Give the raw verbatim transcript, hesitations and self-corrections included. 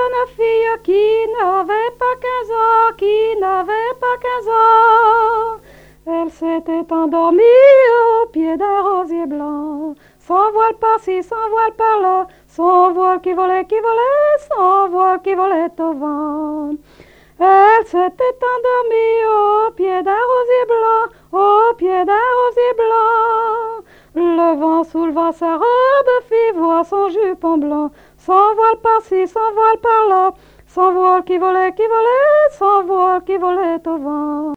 jeune fille qui n'avait pas quinze ans, qui n'avait pas quinze ans. Elle s'était endormie au pied d'un rosier blanc, sans voile par-ci, sans voile par-là, son voile qui volait, qui volait, son voile qui volait au vent. Elle s'était endormie au pied d'un rosier blanc, au pied d'un rosier blanc. Le vent souleva sa robe, fit voir son jupon blanc, sans voile par-ci, sans voile par-là, son voile qui volait, qui volait, son voile qui volait au vent.